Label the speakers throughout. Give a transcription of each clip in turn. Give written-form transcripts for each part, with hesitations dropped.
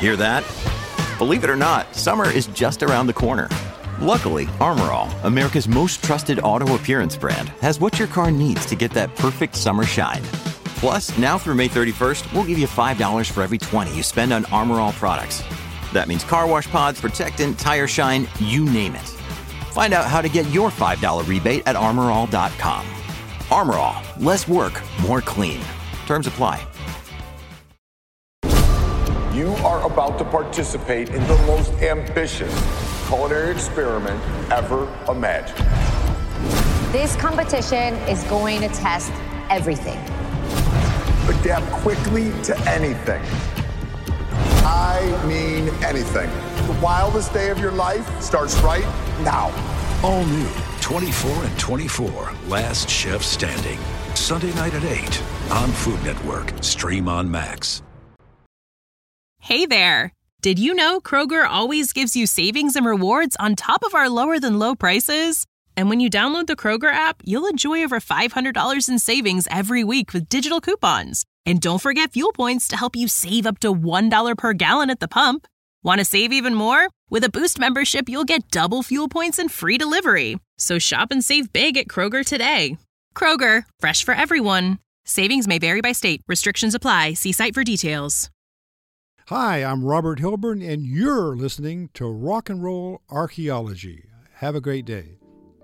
Speaker 1: Hear that? Believe it or not, summer is just around the corner. Luckily, Armor All, America's most trusted auto appearance brand, has what your car needs to get that perfect summer shine. Plus, now through May 31st, we'll give you $5 for every $20 you spend on Armor All products. That means car wash pods, protectant, tire shine, you name it. Find out how to get your $5 rebate at armorall.com. Armor All, less work, more clean. Terms apply.
Speaker 2: You are about to participate in the most ambitious culinary experiment ever imagined.
Speaker 3: This competition is going to test everything.
Speaker 2: Adapt quickly to anything. I mean anything. The wildest day of your life starts right now.
Speaker 4: All new 24 and 24, Last Chef Standing. Sunday night at 8 on Food Network. Stream on Max.
Speaker 5: Hey there! Did you know Kroger always gives you savings and rewards on top of our lower-than-low prices? And when you download the Kroger app, you'll enjoy over $500 in savings every week with digital coupons. And don't forget fuel points to help you save up to $1 per gallon at the pump. Want to save even more? With a Boost membership, you'll get double fuel points and free delivery. So shop and save big at Kroger today. Kroger, fresh for everyone. Savings may vary by state. Restrictions apply. See site for details.
Speaker 6: Hi, I'm Robert Hilburn, and you're listening to Rock and Roll Archaeology. Have a great day.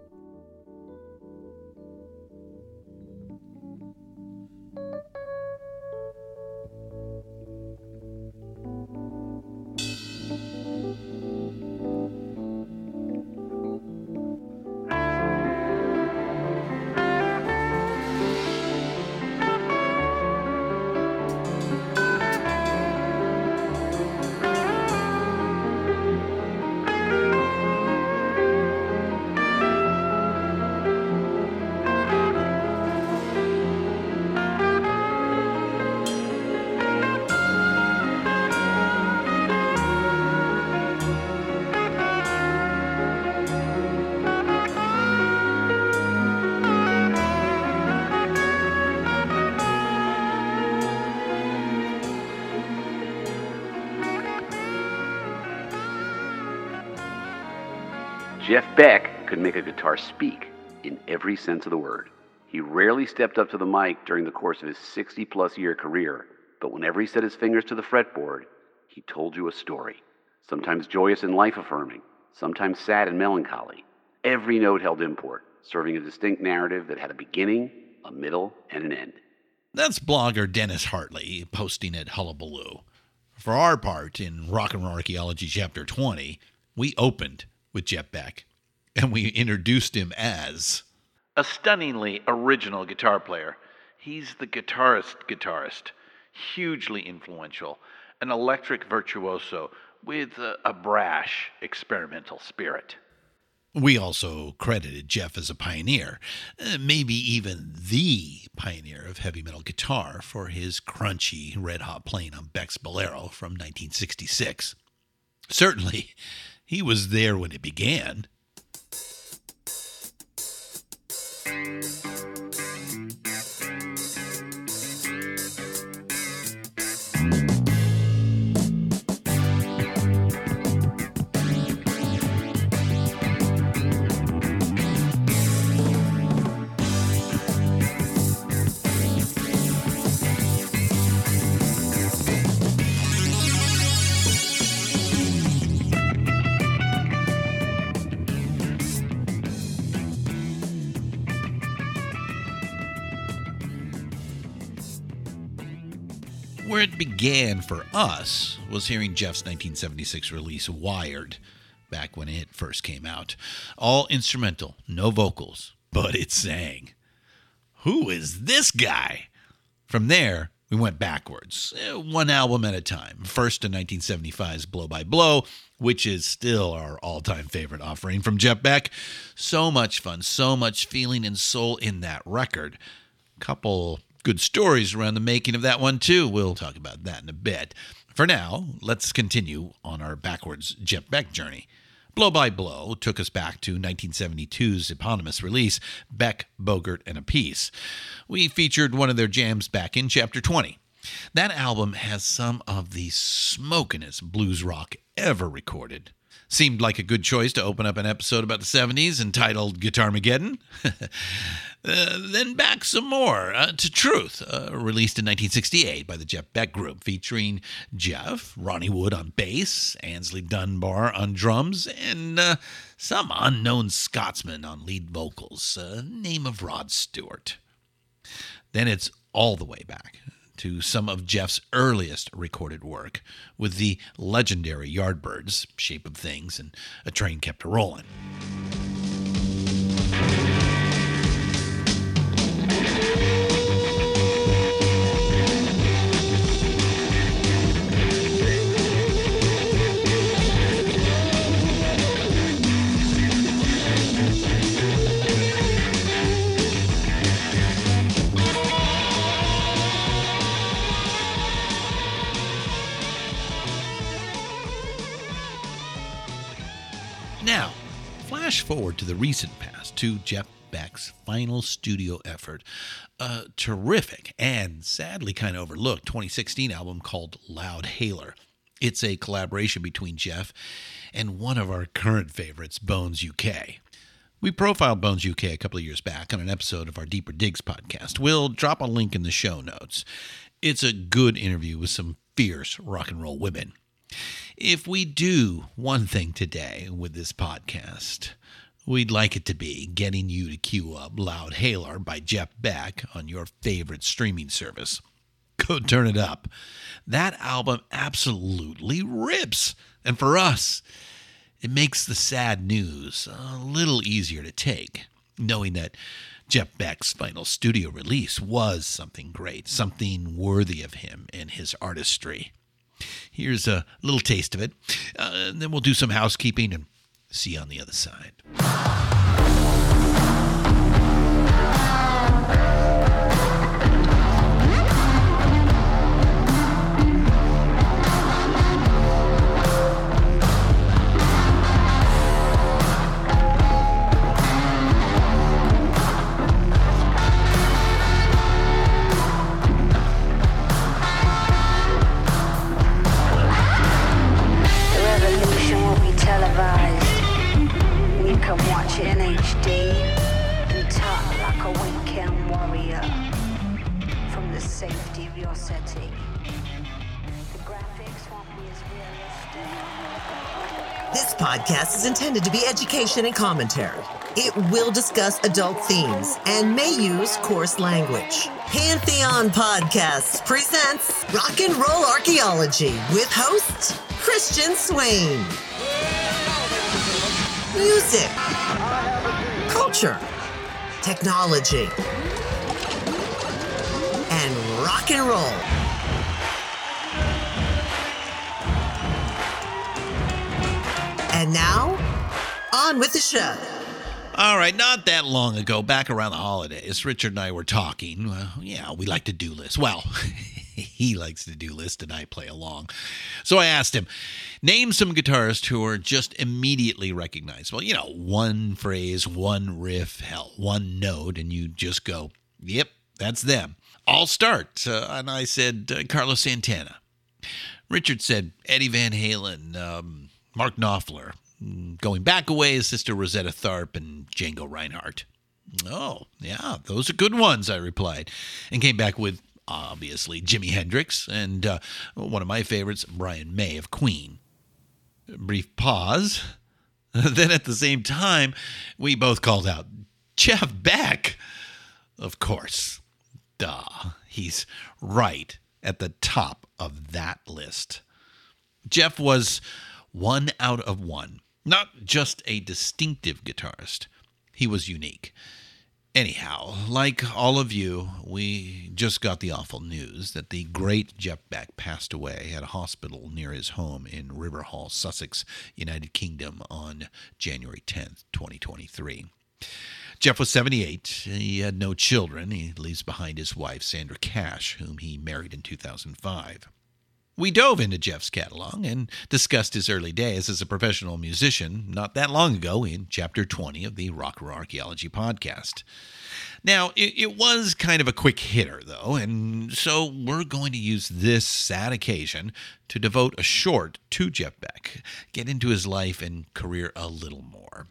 Speaker 7: Jeff Beck could make a guitar speak in every sense of the word. He rarely stepped up to the mic during the course of his 60-plus year career, but whenever he set his fingers to the fretboard, he told you a story. Sometimes joyous and life-affirming, sometimes sad and melancholy. Every note held import, serving a distinct narrative that had a beginning, a middle, and an end.
Speaker 8: That's blogger Dennis Hartley posting at Hullabaloo. For our part in Rock and Roll Archaeology Chapter 20, we opened with Jeff Beck, and we introduced him as
Speaker 9: a stunningly original guitar player. He's the guitarist, hugely influential, an electric virtuoso with a brash experimental spirit.
Speaker 8: We also credited Jeff as a pioneer, maybe even the pioneer of heavy metal guitar, for his crunchy, red-hot playing on Beck's Bolero from 1966. Certainly, he was there when it began. Where it began for us was hearing Jeff's 1976 release, Wired, back when it first came out. All instrumental, no vocals, but it sang. Who is this guy? From there, we went backwards, one album at a time. First to 1975's Blow by Blow, which is still our all-time favorite offering from Jeff Beck. So much fun, so much feeling and soul in that record. Couple good stories around the making of that one, too. We'll talk about that in a bit. For now, let's continue on our backwards Jeff Beck journey. Blow by Blow took us back to 1972's eponymous release, Beck, Bogert, and a Piece. We featured one of their jams back in Chapter 20. That album has some of the smokinest blues rock ever recorded. Seemed like a good choice to open up an episode about the 70s entitled Guitarmageddon. Then back some more to Truth, released in 1968 by the Jeff Beck Group, featuring Jeff, Ronnie Wood on bass, Ainsley Dunbar on drums, and some unknown Scotsman on lead vocals, name of Rod Stewart. Then it's all the way back to some of Jeff's earliest recorded work with the legendary Yardbirds, Shape of Things, and A Train Kept A-Rollin'. Now, flash forward to the recent past, to Jeff Beck's final studio effort, a terrific and sadly kind of overlooked 2016 album called Loud Hailer. It's a collaboration between Jeff and one of our current favorites, Bones UK. We profiled Bones UK a couple of years back on an episode of our Deeper Digs podcast. We'll drop a link in the show notes. It's a good interview with some fierce rock and roll women. If we do one thing today with this podcast, we'd like it to be getting you to queue up Loud Hailer by Jeff Beck on your favorite streaming service. Go turn it up. That album absolutely rips. And for us, it makes the sad news a little easier to take, knowing that Jeff Beck's final studio release was something great, something worthy of him and his artistry. Here's a little taste of it, and then we'll do some housekeeping and see you on the other side.
Speaker 10: This podcast is intended to be education and commentary. It will discuss adult themes and may use coarse language. Pantheon Podcasts presents Rock and Roll Archaeology with host Christian Swain. Music, culture, technology, and rock and roll. And now, on with the show.
Speaker 8: All right, not that long ago, back around the holidays, Richard and I were talking. We like to do lists. Well, he likes to do lists and I play along. So I asked him, name some guitarists who are just immediately recognizable. You know, one phrase, one riff, hell, one note, and you just go, yep, that's them. I'll start. And I said, Carlos Santana. Richard said, Eddie Van Halen, Mark Knopfler. Going back away is Sister Rosetta Tharpe and Django Reinhardt. Oh, yeah, those are good ones, I replied, and came back with, obviously, Jimi Hendrix and one of my favorites, Brian May of Queen. A brief pause. Then at the same time, we both called out, Jeff Beck. Of course. Duh. He's right at the top of that list. Jeff was one out of one. Not just a distinctive guitarist. He was unique. Anyhow, like all of you, we just got the awful news that the great Jeff Beck passed away at a hospital near his home in Riverhall, Sussex, United Kingdom on January 10th, 2023. Jeff was 78. He had no children. He leaves behind his wife, Sandra Cash, whom he married in 2005. We dove into Jeff's catalog and discussed his early days as a professional musician not that long ago in Chapter 20 of the Rock and Roll Archaeology podcast. Now, it was kind of a quick hitter, though, and so we're going to use this sad occasion to devote a short to Jeff Beck, get into his life and career a little more.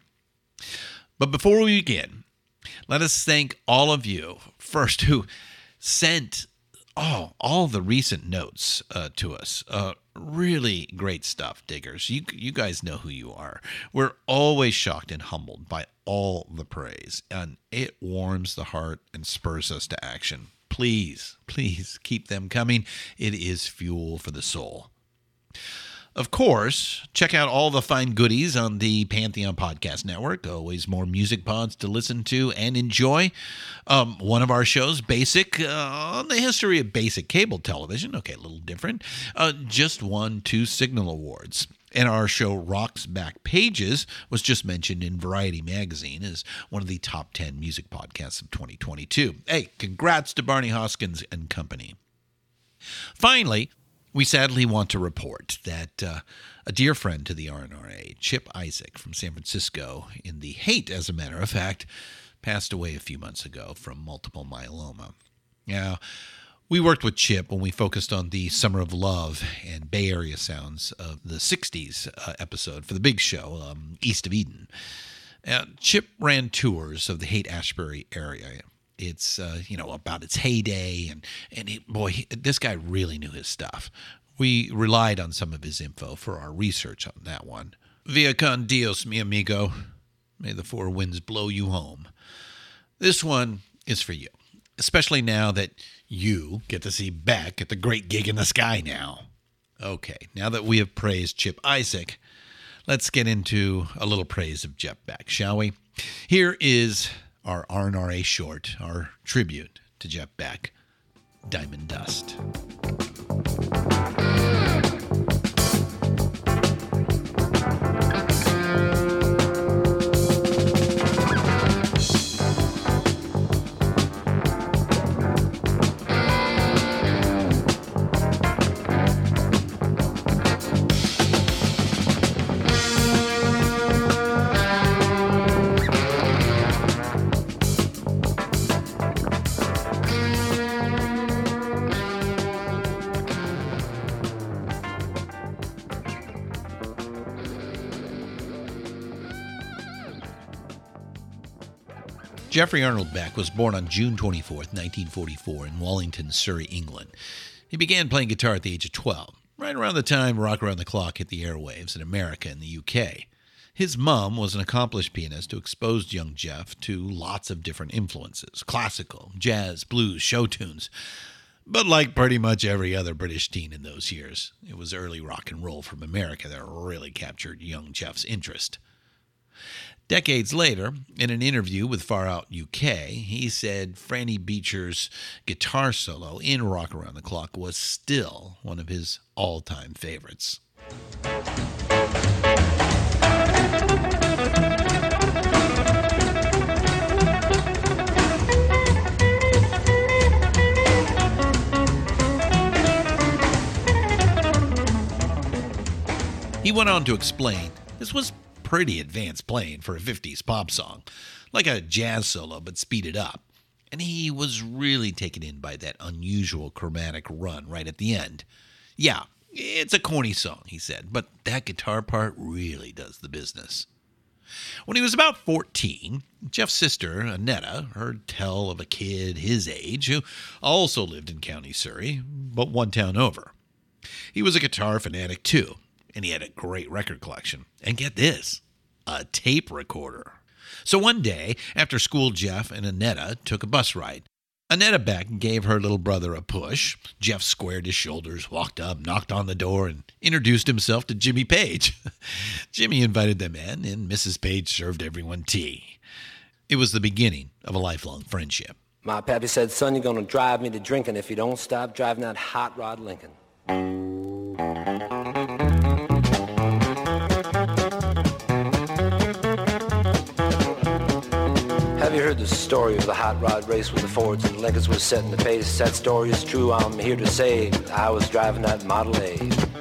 Speaker 8: But before we begin, let us thank all of you, first, who sent all the recent notes to us. Really great stuff, diggers. You guys know who you are. We're always shocked and humbled by all the praise, and it warms the heart and spurs us to action. Please, please keep them coming. It is fuel for the soul. Of course, check out all the fine goodies on the Pantheon Podcast Network. Always more music pods to listen to and enjoy. One of our shows, Basic, on the history of basic cable television. Okay, a little different. Just won 2 Signal Awards. And our show, Rock's Back Pages, was just mentioned in Variety Magazine as one of the top 10 music podcasts of 2022. Hey, congrats to Barney Hoskins and company. Finally, we sadly want to report that a dear friend to the RNRA, Chip Isaac from San Francisco, in the Haight, as a matter of fact, passed away a few months ago from multiple myeloma. Now, we worked with Chip when we focused on the Summer of Love and Bay Area sounds of the 60s episode for the big show, East of Eden. Chip ran tours of the Haight-Ashbury area. It's, about its heyday, and this guy really knew his stuff. We relied on some of his info for our research on that one. Via con Dios, mi amigo. May the 4 winds blow you home. This one is for you, especially now that you get to see Beck at the Great Gig in the Sky now. Okay, now that we have praised Chip Isaac, let's get into a little praise of Jeff Beck, shall we? Here is our RNRA short, our tribute to Jeff Beck, Diamond Dust. Geoffrey Arnold Beck was born on June 24, 1944, in Wallington, Surrey, England. He began playing guitar at the age of 12, right around the time Rock Around the Clock hit the airwaves in America and the UK. His mom was an accomplished pianist who exposed young Jeff to lots of different influences: classical, jazz, blues, show tunes. But like pretty much every other British teen in those years, it was early rock and roll from America that really captured young Jeff's interest. Decades later, in an interview with Far Out UK, he said Franny Beecher's guitar solo in Rock Around the Clock was still one of his all-time favorites. He went on to explain this was pretty advanced playing for a 50s pop song, like a jazz solo but speeded up, and he was really taken in by that unusual chromatic run right at the end. Yeah, it's a corny song, he said, but that guitar part really does the business. When he was about 14, Jeff's sister, Annetta, heard tell of a kid his age who also lived in County Surrey, but one town over. He was a guitar fanatic too, and he had a great record collection. And get this, a tape recorder. So one day, after school, Jeff and Annetta took a bus ride. Annetta Beck gave her little brother a push. Jeff squared his shoulders, walked up, knocked on the door, and introduced himself to Jimmy Page. Jimmy invited them in, and Mrs. Page served everyone tea. It was the beginning of a lifelong friendship.
Speaker 11: My pappy said, son, you're going to drive me to drinking if you don't stop driving that hot rod Lincoln. Heavy you heard the story of the hot rod race with the Fords and Lincolns was setting the pace? That story is true, I'm here to say I was driving that Model A.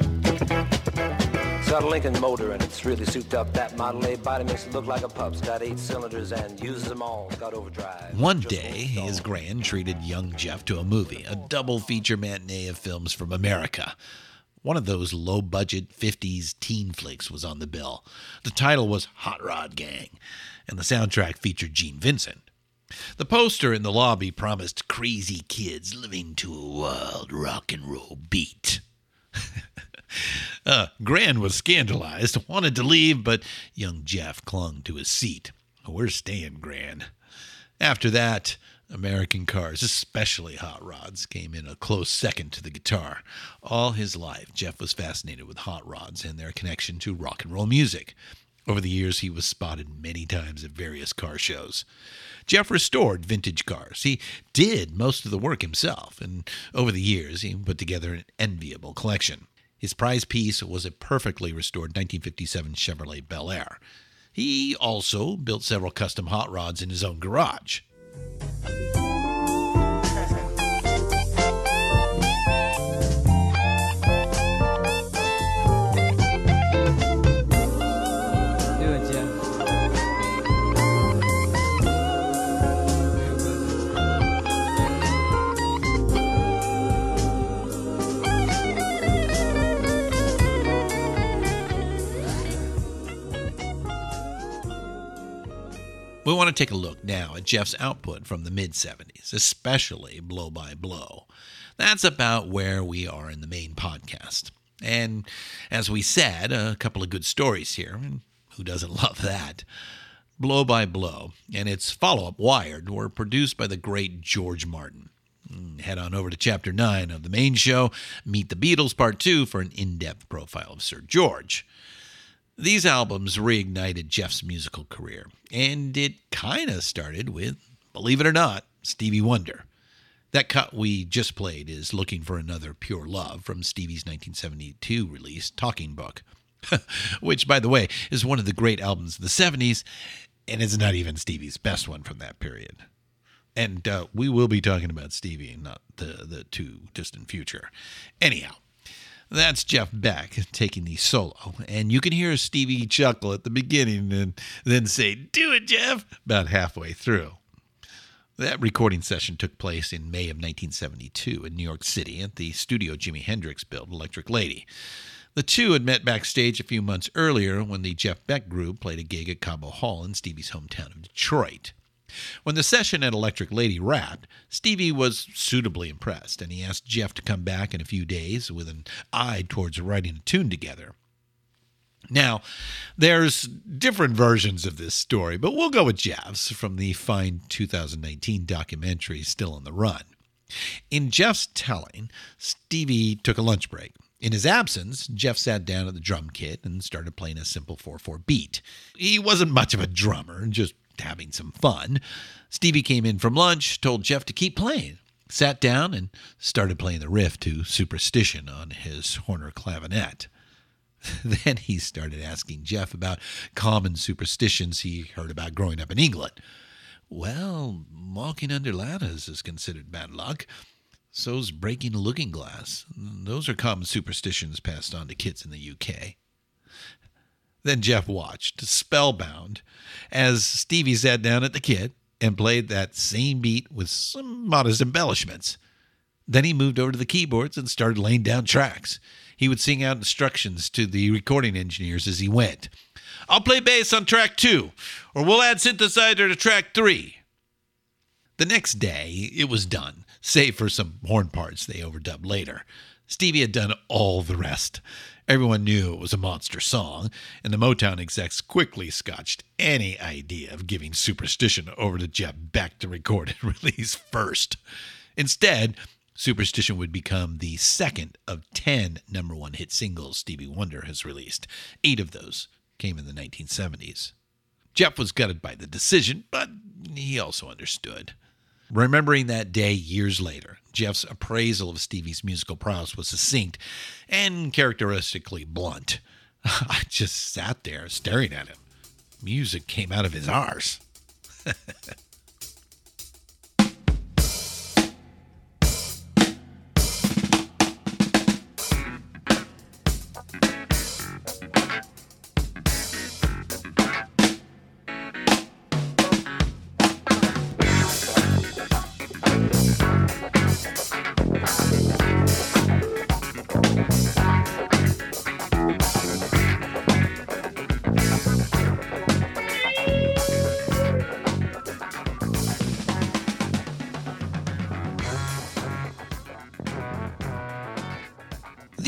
Speaker 11: It's got a Lincoln motor and it's really souped up. That Model A body makes it look like a pup's got 8 cylinders and uses them all. It's got overdrive.
Speaker 8: One day, his grand treated young Jeff to a movie, a double feature matinee of films from America. One of those low-budget 50s teen flicks was on the bill. The title was Hot Rod Gang, and the soundtrack featured Gene Vincent. The poster in the lobby promised crazy kids living to a wild rock and roll beat. Gran was scandalized, wanted to leave, but young Jeff clung to his seat. We're staying, Gran. After that, American cars, especially hot rods, came in a close second to the guitar. All his life, Jeff was fascinated with hot rods and their connection to rock and roll music. Over the years, he was spotted many times at various car shows. Jeff restored vintage cars. He did most of the work himself, and over the years, he put together an enviable collection. His prize piece was a perfectly restored 1957 Chevrolet Bel Air. He also built several custom hot rods in his own garage. We want to take a look now at Jeff's output from the mid-'70s, especially Blow by Blow. That's about where we are in the main podcast. And as we said, a couple of good stories here, and who doesn't love that? Blow by Blow and its follow-up Wired were produced by the great George Martin. Head on over to Chapter 9 of the main show, Meet the Beatles Part 2 for an in-depth profile of Sir George. These albums reignited Jeff's musical career, and it kind of started with, believe it or not, Stevie Wonder. That cut we just played is Looking for Another Pure Love from Stevie's 1972 release, Talking Book, which, by the way, is one of the great albums of the 70s, and it's not even Stevie's best one from that period. And we will be talking about Stevie, not the too distant future. Anyhow. That's Jeff Beck taking the solo, and you can hear Stevie chuckle at the beginning and then say, "Do it, Jeff," about halfway through. That recording session took place in May of 1972 in New York City at the studio Jimi Hendrix built, Electric Lady. The two had met backstage a few months earlier when the Jeff Beck group played a gig at Cabo Hall in Stevie's hometown of Detroit. When the session at Electric Lady wrapped, Stevie was suitably impressed, and he asked Jeff to come back in a few days with an eye towards writing a tune together. Now, there's different versions of this story, but we'll go with Jeff's from the fine 2019 documentary Still on the Run. In Jeff's telling, Stevie took a lunch break. In his absence, Jeff sat down at the drum kit and started playing a simple 4/4 beat. He wasn't much of a drummer, just having some fun. Stevie came in from lunch, told Jeff to keep playing, sat down, and started playing the riff to Superstition on his Horner clavinet. Then he started asking Jeff about common superstitions he heard about growing up in England. Well, walking under ladders is considered bad luck. So's breaking a looking glass. Those are common superstitions passed on to kids in the UK. Then Jeff watched, spellbound, as Stevie sat down at the kit and played that same beat with some modest embellishments. Then he moved over to the keyboards and started laying down tracks. He would sing out instructions to the recording engineers as he went. "I'll play bass on track 2, or we'll add synthesizer to track 3. The next day, it was done, save for some horn parts they overdubbed later. Stevie had done all the rest. Everyone knew it was a monster song, and the Motown execs quickly scotched any idea of giving Superstition over to Jeff Beck to record and release first. Instead, Superstition would become the second of 10 number-one hit singles Stevie Wonder has released. 8 of those came in the 1970s. Jeff was gutted by the decision, but he also understood. Remembering that day years later, Jeff's appraisal of Stevie's musical prowess was succinct and characteristically blunt. I just sat there staring at him. Music came out of his arse.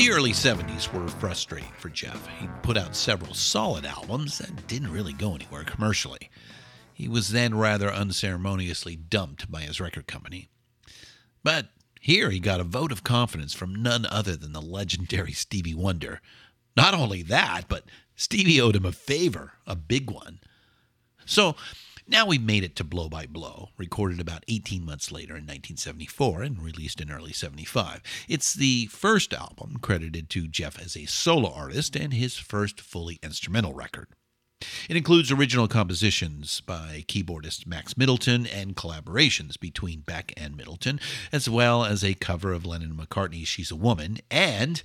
Speaker 8: The early 70s were frustrating for Jeff. He put out several solid albums that didn't really go anywhere commercially. He was then rather unceremoniously dumped by his record company. But here he got a vote of confidence from none other than the legendary Stevie Wonder. Not only that, but Stevie owed him a favor, a big one. So now we've made it to Blow by Blow, recorded about 18 months later in 1974 and released in early 75. It's the first album credited to Jeff as a solo artist and his first fully instrumental record. It includes original compositions by keyboardist Max Middleton and collaborations between Beck and Middleton, as well as a cover of Lennon and McCartney's She's a Woman, and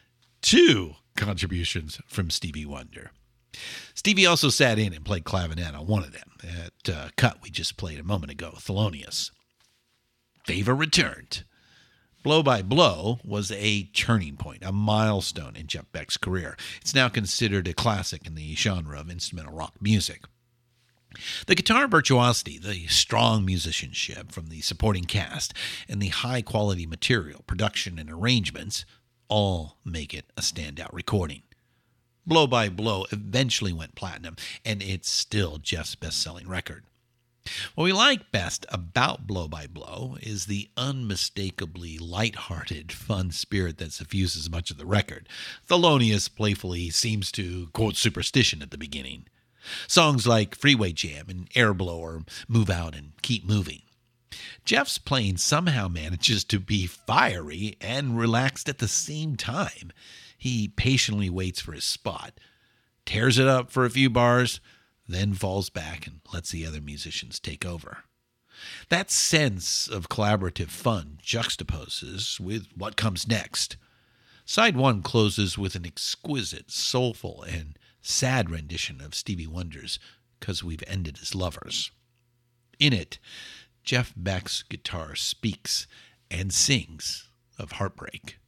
Speaker 8: 2 contributions from Stevie Wonder. Stevie also sat in and played clavinet on one of them, that cut we just played a moment ago, Thelonious. Favor returned. Blow by Blow was a turning point, a milestone in Jeff Beck's career. It's now considered a classic in the genre of instrumental rock music. The guitar virtuosity, the strong musicianship from the supporting cast, and the high-quality material, production, and arrangements all make it a standout recording. Blow by Blow eventually went platinum, and it's still Jeff's best-selling record. What we like best about Blow by Blow is the unmistakably lighthearted, fun spirit that suffuses much of the record. Thelonious playfully seems to quote superstition at the beginning. Songs like Freeway Jam and Air Blower move out and keep moving. Jeff's playing somehow manages to be fiery and relaxed at the same time. He patiently waits for his spot, tears it up for a few bars, then falls back and lets the other musicians take over. That sense of collaborative fun juxtaposes with what comes next. Side 1 closes with an exquisite, soulful, and sad rendition of Stevie Wonder's "'Cause We've Ended as Lovers." In it, Jeff Beck's guitar speaks and sings of heartbreak.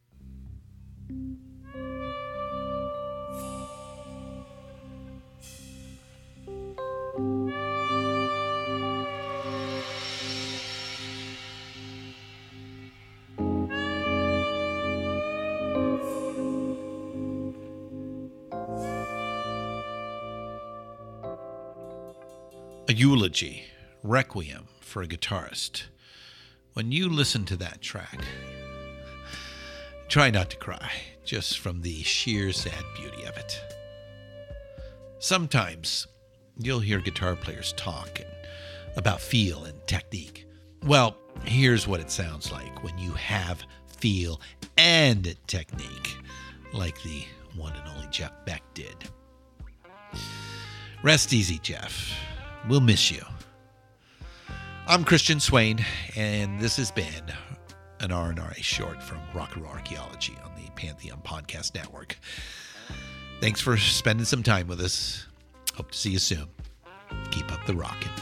Speaker 8: A eulogy, requiem for a guitarist. When you listen to that track, try not to cry, just from the sheer sad beauty of it. Sometimes you'll hear guitar players talk about feel and technique. Well, here's what it sounds like when you have feel and technique, like the one and only Jeff Beck did. Rest easy, Jeff. We'll miss you. I'm Christian Swain, and this has been an R&RA short from Rock and Roll Archaeology on the Pantheon Podcast Network. Thanks for spending some time with us. Hope to see you soon. Keep up the rockin'.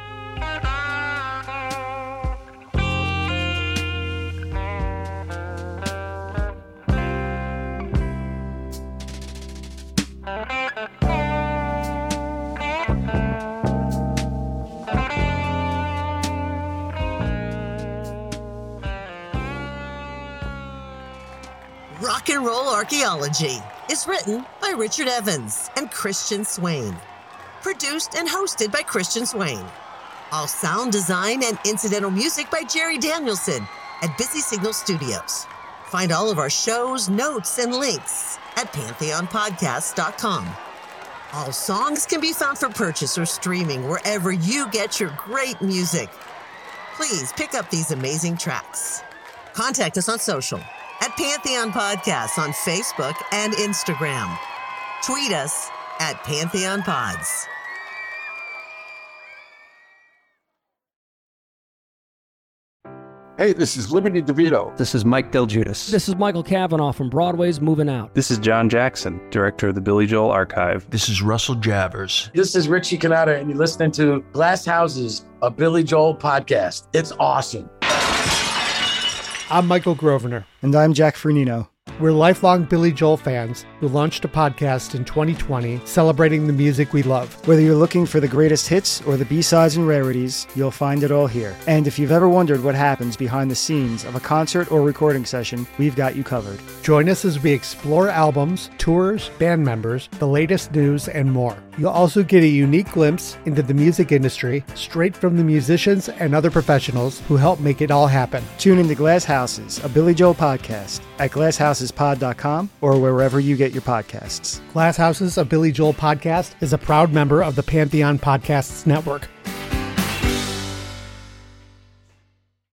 Speaker 10: Rock and Roll Archaeology is written by Richard Evans and Christian Swain. Produced and hosted by Christian Swain. All sound design and incidental music by Jerry Danielson at Busy Signal Studios. Find all of our shows, notes, and links at pantheonpodcast.com. All songs can be found for purchase or streaming wherever you get your great music. Please pick up these amazing tracks. Contact us on social at Pantheon Podcasts on Facebook and Instagram. Tweet us at Pantheon Pods.
Speaker 12: Hey, this is Liberty DeVito.
Speaker 13: This is Mike Del Giudice.
Speaker 14: This is Michael Cavanaugh from Broadway's Moving Out.
Speaker 15: This is John Jackson, director of the Billy Joel Archive.
Speaker 16: This is Russell Javers.
Speaker 17: This is Richie Cannata, and you're listening to Glass Houses, a Billy Joel podcast. It's awesome.
Speaker 18: I'm Michael Grosvenor.
Speaker 19: And I'm Jack Fernino.
Speaker 12: We're lifelong Billy Joel fans who launched a podcast in 2020 celebrating the music we love.
Speaker 13: Whether you're looking for the greatest hits or the B-sides and rarities, you'll find it all here. And if you've ever wondered what happens behind the scenes of a concert or recording session, we've got you covered.
Speaker 12: Join us as we explore albums, tours, band members, the latest news, and more. You'll also get a unique glimpse into the music industry straight from the musicians and other professionals who help make it all happen.
Speaker 13: Tune into Glass Houses, a Billy Joel podcast at glasshouses.pod.com or wherever you get your podcasts.
Speaker 12: Glass Houses, a Billy Joel podcast is a proud member of the Pantheon Podcasts Network.